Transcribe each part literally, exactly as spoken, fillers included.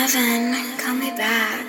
Kevin, call me back.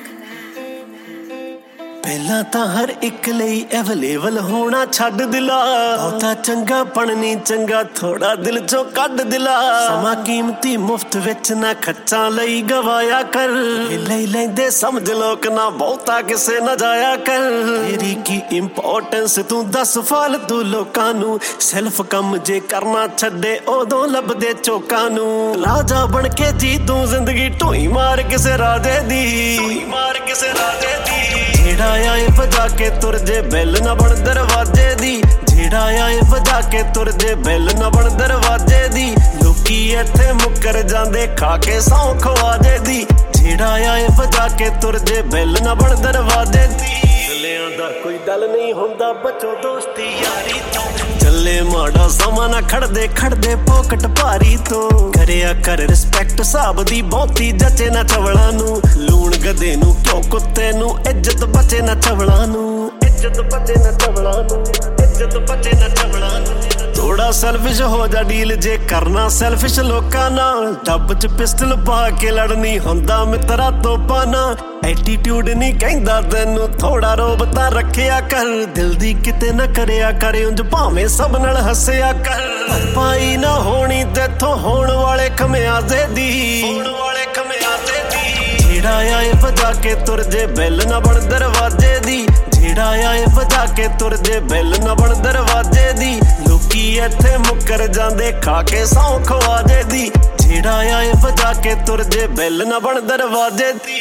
ਪਹਿਲਾਂ ਤਾਂ ਹਰ ਇੱਕ ਲਈ ਅਵੇਲੇਬਲ ਹੋਣਾ ਛੱਡ ਦਿਲਾ, ਬਹੁਤਾ ਚੰਗਾ ਬਣਨੀ ਚੰਗਾ ਥੋੜਾ ਦਿਲ ਚੋਂ ਕੱਢ ਦਿਲਾ। ਸਮਾਂ ਕੀਮਤੀ ਮੁਫਤ ਵਿੱਚ ਨਾ ਖੱਚਾਂ ਲਈ ਗਵਾਇਆ ਕਰ, ਲੈ ਲੈਂਦੇ ਸਮਝ ਲੋਕ ਨਾ ਬਹੁਤਾ ਕਿਸੇ ਨਾ ਜਾਇਆ ਕਰ। ਤੇਰੀ ਕੀ ਇੰਪੋਰਟੈਂਸ ਤੂੰ ਦੱਸ ਫਾਲਤੂ ਲੋਕਾਂ ਨੂੰ, ਸੈਲਫ ਕੰਮ ਜੇ ਕਰਨਾ ਛੱਡੇ ਉਦੋਂ ਲੱਭਦੇ ਚੋਕਾਂ ਨੂੰ। ਰਾਜਾ ਬਣ ਕੇ ਜੀ ਤੂੰ ਜ਼ਿੰਦਗੀ ਢੋਈ ਮਾਰ ਕਿਸੇ ਰਾਜੇ ਦੀ, ਢੋਈ ਮਾਰ ਕਿਸੇ ਰਾਜੇ ਦੀ। ਜਿਹੜਾ ਆਏ ਵਜਾ ਕੇ ਤੁਰ ਜੇ ਬੈਲ ਨਾ ਬਣ ਦਰਵਾਜ਼ੇ ਦੀ, ਜਿਹੜਾ ਆਏ ਵਜਾ ਕੇ ਤੁਰ ਜੇ ਬੈਲ ਨਾ ਬਣ ਦਰਵਾਜ਼ੇ ਦੀ। ਲੋਕੀ ਇੱਥੇ ਮੁੱਕਰ ਜਾਂਦੇ ਖਾ ਕੇ ਸੌਂ ਖਵਾਜੇ ਦੀ, ਜਿਹੜਾ ਆਏ ਵਜਾ ਕੇ ਤੁਰ ਜੇ ਬੈਲ ਨਾ ਬਣ ਦਰਵਾਜ਼ੇ ਦੀ। ਚੱਲਿਆਂ ਦਾ ਕੋਈ ਦਲ ਨਹੀਂ ਹੁੰਦਾ ਬਚੋ ਦੋਸਤੀ ਯਾਰੀ ਤੋਂ, ਚੱਲੇ ਮਾੜਾ ਸਮਾਂ ਨਾ ਖੜਦੇ ਖੜਦੇ ਪੋਕਟ ਭਾਰੀ ਤੋਂ। ਕਰਿਆ ਕਰ ਰਿਸਪੈਕਟ ਹਿਸਾਬ ਦੀ ਬਹੁਤੀ ਜੱਚੇ ਨਾ ਚਵਲਾਂ ਨੂੰ, ਲੂਣ ਗਧੇ ਨੂੰ ਕਿਉਂ ਕੁੱਤੇ ਨੂੰ ਇੱਜ਼ਤ ਬਚੇ ਨਾ ਚਵਲਾਂ ਨੂੰ, ਇੱਜ਼ਤ ਬਚੇ ਨਾ ਚਵਲਾਂ ਨੂੰ, ਇੱਜ਼ਤ ਬਚੇ ਨਾ ਚਵਲਾਂ ਨੂੰ। ਥੋੜਾ ਸੈਲਫਿਸ਼ ਹੋ ਜਾ ਡੀਲ ਜੇ ਕਰਨਾ ਸੈਲਫਿਸ਼ ਲੋਕਾਂ ਨਾਲ, ਡੱਬ ਚ ਪਿਸਟਲ ਪਾ ਕੇ ਲੜਨੀ ਹੁੰਦਾ ਮਿੱਤਰਾ ਤੋਪਾਂ ਨਾਲ। ਐਟੀਟਿਊਡ ਨਹੀਂ ਕਹਿੰਦਾ ਤੈਨੂੰ ਥੋੜਾ ਰੋਬ ਤਾਂ ਰੱਖਿਆ ਕਰ, ਦਿਲ ਦੀ ਕਿਤੇ ਨਾ ਕਰਿਆ ਕਰ ਉਂਝ ਭਾਵੇਂ ਸਭ ਨਾਲ ਹੱਸਿਆ ਕਰ। ਪਾਈ ਨਾ ਹੋਣੀ ਤੇਥੋਂ ਹੋਣ ਵਾਲੇ ਖਮਿਆਜ਼ੇ ਦੀ, ਹੋਣ ਵਾਲੇ ਖਮਿਆਜ਼ੇ ਦੀ। ਜਿਹੜਾ ਆਏ ਵਜਾ ਕੇ ਤੁਰ ਜੇ ਬੈਲ ਨਾ ਬਣ ਦਰਵਾਜ਼ੇ ਦੀ, ਜਿਹੜਾ ਆਏ ਵਜਾ ਕੇ ਤੁਰ ਜੇ ਬੈਲ ਨਾ ਬਣ ਦਰਵਾਜ਼ੇ ਦੀ। ਲੋਕੀ ਇੱਥੇ ਮੁੱਕਰ ਜਾਂਦੇ ਖਾ ਕੇ ਸੌਂ ਖਵਾਜੇ ਦੀ, ਜਿਹੜਾ ਆਏ ਵਜਾ ਕੇ ਤੁਰ ਜੇ ਬੈਲ ਨਾ ਬਣ ਦਰਵਾਜ਼ੇ ਦੀ।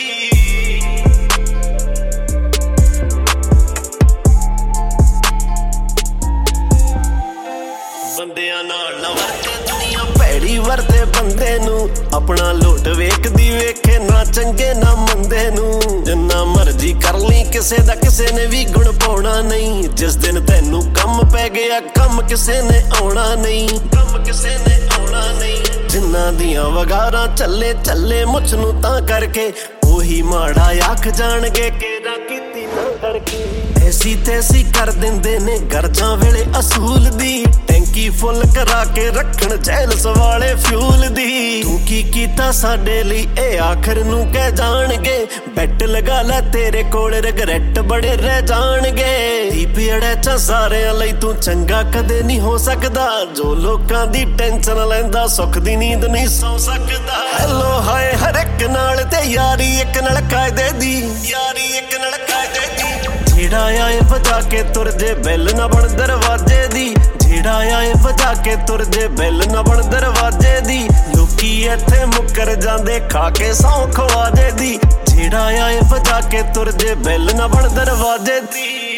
ਬੰਦਿਆਂ ਨਾਲ ਨਾ ਵਰਤੇ ਦੁਨੀਆ ਭੈੜੀ ਵਰਤੇ ਬੰਦੇ ਨੂੰ, ਆਪਣਾ ਲੋਟ ਵੇਖਦੀ ਵੇਖੇ ਨਾ ਚੰਗੇ ਨਾ ਮੰਦੇ ਨੂੰ। ਜਿੰਨਾ ਮਰਜ਼ੀ ਕਰ ਲਈ ਕਿਸੇ ਦਾ ਕਿਸੇ ਨੇ ਵੀ ਗੁਣ ਪਾਉਣਾ ਨਹੀਂ, ਜਿਸ ਦਿਨ ਤੈਨੂੰ ਕੰਮ ਪੈ ਗਿਆ ਕੰਮ ਕਿਸੇ ਨੇ ਆਉਣਾ ਨਹੀਂ, ਕੰਮ ਕਿਸੇ ਨੇ ਆਉਣਾ ਨਹੀਂ। ਜਿੰਨਾਂ ਦੀਆਂ ਵਗਾਰਾਂ ਚੱਲੇ ਚੱਲੇ ਮੁੱਛ ਨੂੰ ਤਾਂ ਕਰਕੇ, ਉਹੀ ਮਾੜਾ ਆਖ ਜਾਣਗੇ ਕਿ ਨਾ ਕੀਤੀ ਨਾ ਕਰਕੇ। ਐਸੀ ਤੈਸੀ ਕਰ ਦਿੰਦੇ ਨੇ ਗਰਜਾਂ ਵੇਲੇ ਅਸੂਲ ਦੀ, ਟੈਂਕੀ ਫੁੱਲ ਕਰਾ ਕੇ ਰੱਖਣ ਜੈਲਸ ਵਾਲੇ ਫਿਊਲ ਦੀ। ਤੂੰ ਕੀ ਕੀਤਾ ਸਾਡੇ ਲਈ ਇਹ ਆਖਰ ਨੂੰ ਕਹਿ ਜਾਣਗੇ, ਬੈਟ ਲਗਾ ਲੈ ਤੇਰੇ ਕੋਲ ਰਿਗਰੈਟ ਬੜੇ ਰਹਿ ਜਾਣਗੇ। ਦੀਪੜੇ ਚ ਸਾਰਿਆਂ ਲਈ ਤੂੰ ਚੰਗਾ ਕਦੇ ਨਹੀਂ ਹੋ ਸਕਦਾ, ਜੋ ਲੋਕਾਂ ਦੀ ਟੈਨਸ਼ਨ ਲੈਂਦਾ ਸੁੱਖ ਦੀ ਨੀਂਦ ਨਹੀਂ ਸੌ ਸਕਦਾ। ਹੈਲੋ ਹਾਏ ਹਰ ਇੱਕ ਨਾਲ ਤੇ ਯਾਰੀ ਇੱਕ ਨਾਲ ਕਾਇਦੇ ਦੀ, ਯਾਰੀ ਇੱਕ ਨਾਲ ਕਾਇਦੇ ਦੀ। ਜਿਹੜਾ ਆਏ ਵਜਾ ਕੇ ਤੁਰ ਜੇ ਬੈਲ ਨਾ ਬਣ ਦਰਵਾਜ਼ੇ ਦੀ, ਜਿਹੜਾ ਆਏ ਵਜਾ ਕੇ ਤੁਰ ਜੇ ਬੈਲ ਨਾ ਬਣ ਦਰਵਾਜ਼ੇ ਦੀ। ਲੋਕੀ ਇੱਥੇ ਮੁੱਕਰ ਜਾਂਦੇ ਖਾ ਕੇ ਸੌਂ ਖਵਾਜੇ ਦੀ, ਜਿਹੜਾ ਆਏ ਵਜਾ ਕੇ ਤੁਰ ਜੇ ਬੈਲ ਨਾ ਬਣ ਦਰਵਾਜ਼ੇ ਦੀ।